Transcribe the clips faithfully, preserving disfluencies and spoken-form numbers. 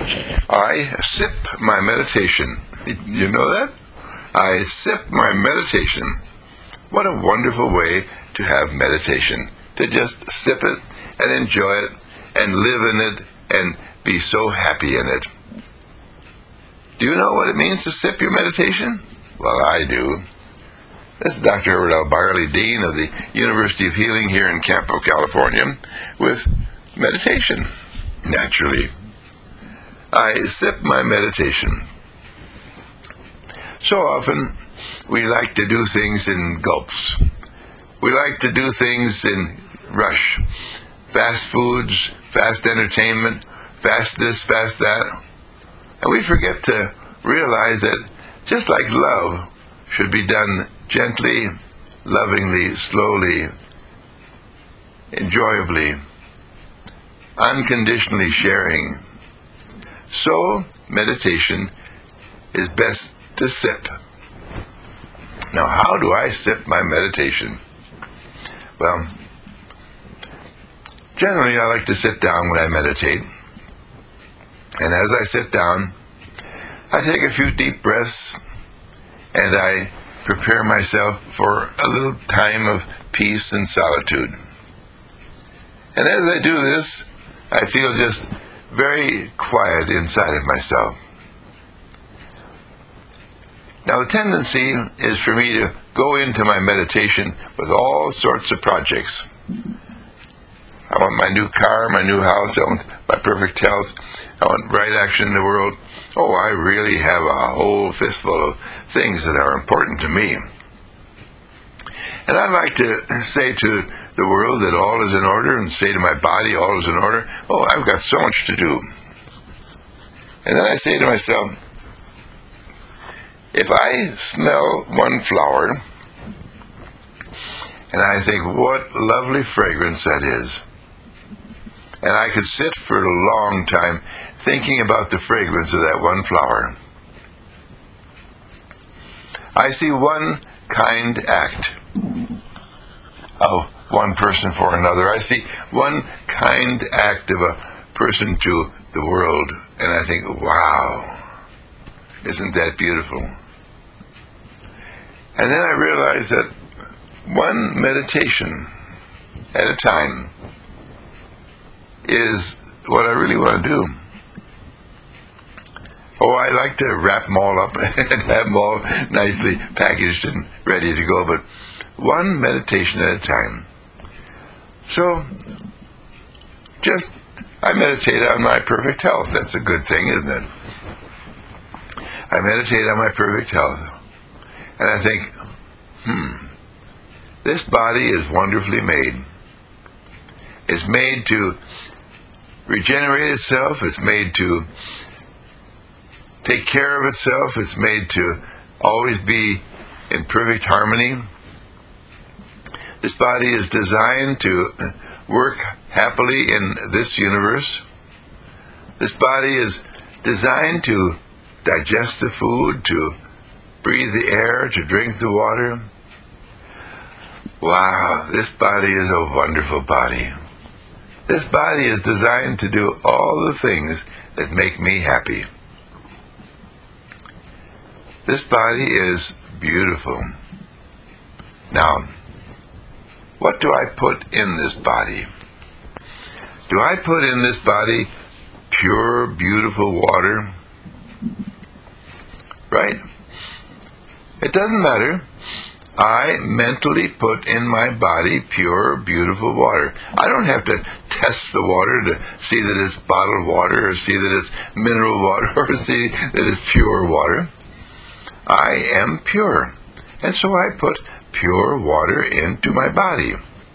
I sip my meditation. You know that? I sip my meditation. What a wonderful way to have meditation. To just sip it and enjoy it and live in it and be so happy in it. Do you know what it means to sip your meditation? Well, I do. This is Doctor Herbert L. Byerly, Dean of the University of Healing here in Campo, California, with meditation, naturally. I sip my meditation. So often, we like to do things in gulps. We like to do things in rush. Fast foods, fast entertainment, fast this, fast that. And we forget to realize that just like love should be done gently, lovingly, slowly, enjoyably, unconditionally sharing, so meditation is best to sip. Now, how do I sip my meditation? Well, generally I like to sit down when I meditate. And as I sit down, I take a few deep breaths and I prepare myself for a little time of peace and solitude. And as I do this, I feel just very quiet inside of myself. Now, the tendency is for me to go into my meditation with all sorts of projects. I want my new car, my new house, I want my perfect health, I want right action in the world. Oh, I really have a whole fistful of things that are important to me. And I'd like to say to the world that all is in order, and say to my body all is in order. Oh, I've got so much to do. And then I say to myself, if I smell one flower, and I think, what lovely fragrance that is, and I could sit for a long time thinking about the fragrance of that one flower, I see one kind act of one person for another. I see one kind act of a person to the world, and I think, wow, isn't that beautiful? And then I realize that one meditation at a time is what I really want to do. Oh, I like to wrap them all up and have them all nicely packaged and ready to go, but one meditation at a time. So, just, I meditate on my perfect health. That's a good thing, isn't it? I meditate on my perfect health. And I think, hmm, this body is wonderfully made. It's made to regenerate itself. It's made to take care of itself. It's made to always be in perfect harmony. This body is designed to work happily in this universe. This body is designed to digest the food, to breathe the air, to drink the water. Wow, this body is a wonderful body. This body is designed to do all the things that make me happy. This body is beautiful. Now, what do I put in this body? Do I put in this body pure, beautiful water? Right? It doesn't matter. I mentally put in my body pure, beautiful water. I don't have to test the water to see that it's bottled water, or see that it's mineral water, or see that it's pure water. I am pure. And so I put pure water into my body.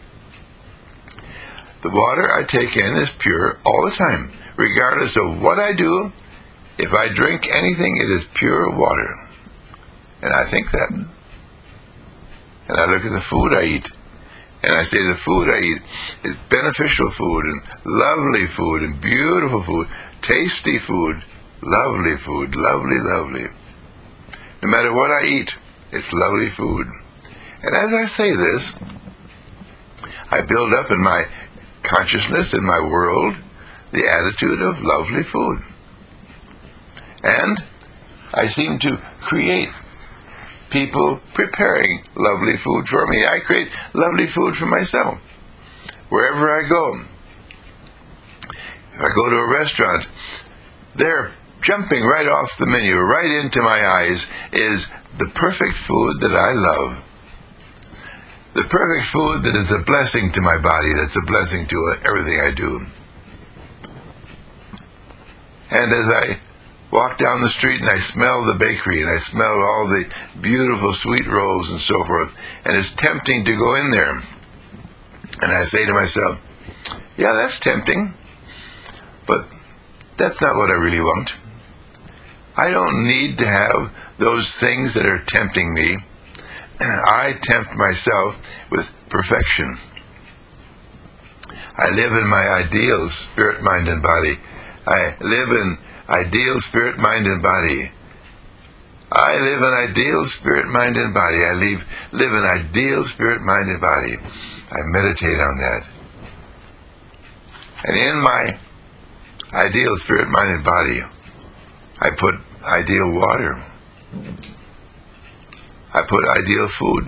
The water I take in is pure all the time, regardless of what I do. If I drink anything, it is pure water. And I think that. And I look at the food I eat, and I say the food I eat is beneficial food, and lovely food, and beautiful food, tasty food, lovely food, lovely, lovely. No matter what I eat, it's lovely food. And as I say this, I build up in my consciousness, in my world, the attitude of lovely food. And I seem to create people preparing lovely food for me. I create lovely food for myself. Wherever I go, if I go to a restaurant, they're jumping right off the menu, right into my eyes, is the perfect food that I love. The perfect food that is a blessing to my body, that's a blessing to everything I do. And as I walk down the street and I smell the bakery and I smell all the beautiful sweet rolls and so forth, and it's tempting to go in there. And I say to myself, yeah, that's tempting, but that's not what I really want. I don't need to have those things that are tempting me. I tempt myself with perfection. I live in my ideals, spirit, mind, and body. I live in ideal spirit, mind, and body. I live in ideal spirit, mind, and body. I live, live in ideal spirit, mind, and body. I meditate on that. And in my ideal spirit, mind, and body, I put ideal water. I put ideal food.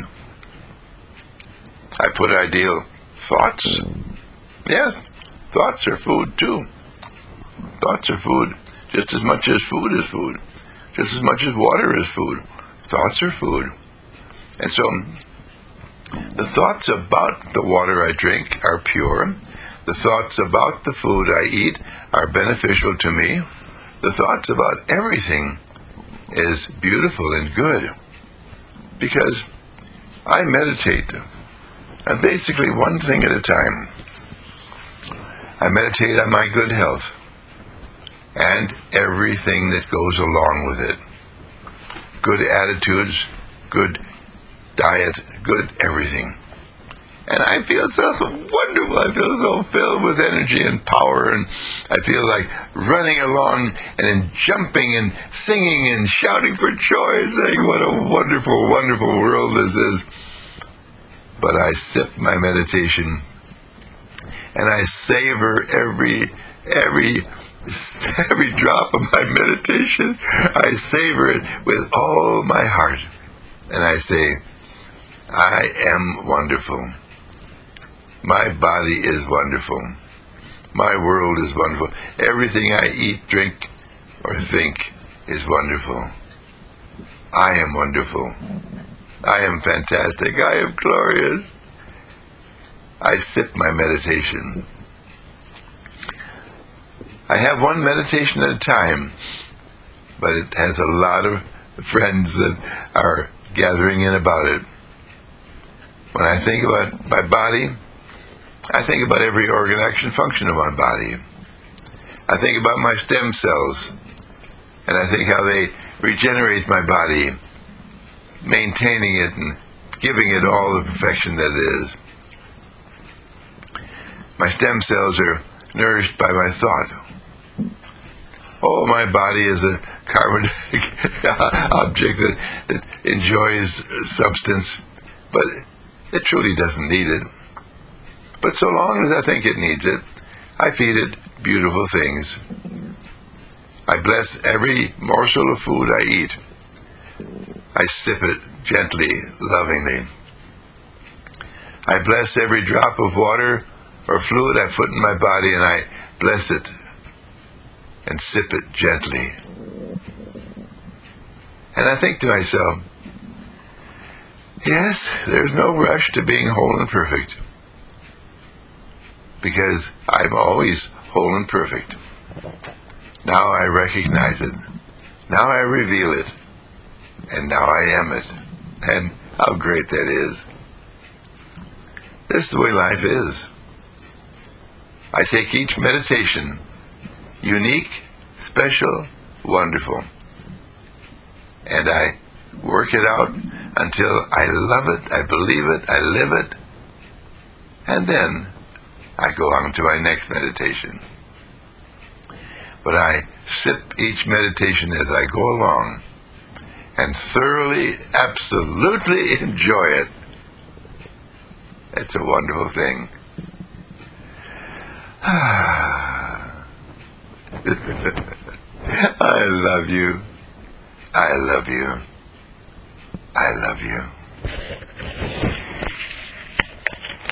I put ideal thoughts. Yes, thoughts are food too. Thoughts are food just as much as food is food. Just as much as water is food. Thoughts are food. And so the thoughts about the water I drink are pure. The thoughts about the food I eat are beneficial to me. The thoughts about everything is beautiful and good. Because I meditate, and basically one thing at a time. I meditate on my good health and everything that goes along with it. Good attitudes, good diet, good everything. And I feel so, so wonderful. I feel so filled with energy and power, and I feel like running along and then jumping and singing and shouting for joy, saying, what a wonderful, wonderful world this is. But I sip my meditation, and I savor every, every, every drop of my meditation. I savor it with all my heart. And I say, I am wonderful. My body is wonderful. My world is wonderful. Everything I eat, drink, or think is wonderful. I am wonderful. I am fantastic. I am glorious. I sip my meditation. I have one meditation at a time, but it has a lot of friends that are gathering in about it. When I think about my body, I think about every organ, action, function of my body. I think about my stem cells, and I think how they regenerate my body, maintaining it and giving it all the perfection that it is. My stem cells are nourished by my thought. Oh, my body is a carbon object that, that enjoys substance, but it truly doesn't need it. But so long as I think it needs it, I feed it beautiful things. I bless every morsel of food I eat. I sip it gently, lovingly. I bless every drop of water or fluid I put in my body, and I bless it and sip it gently. And I think to myself, yes, there's no rush to being whole and perfect, because I'm always whole and perfect. Now I recognize it. Now I reveal it. And now I am it. And how great that is. This is the way life is. I take each meditation unique, special, wonderful, and I work it out until I love it, I believe it, I live it, and then I go on to my next meditation. But I sip each meditation as I go along and thoroughly, absolutely enjoy it. It's a wonderful thing. I love you. I love you. I love you.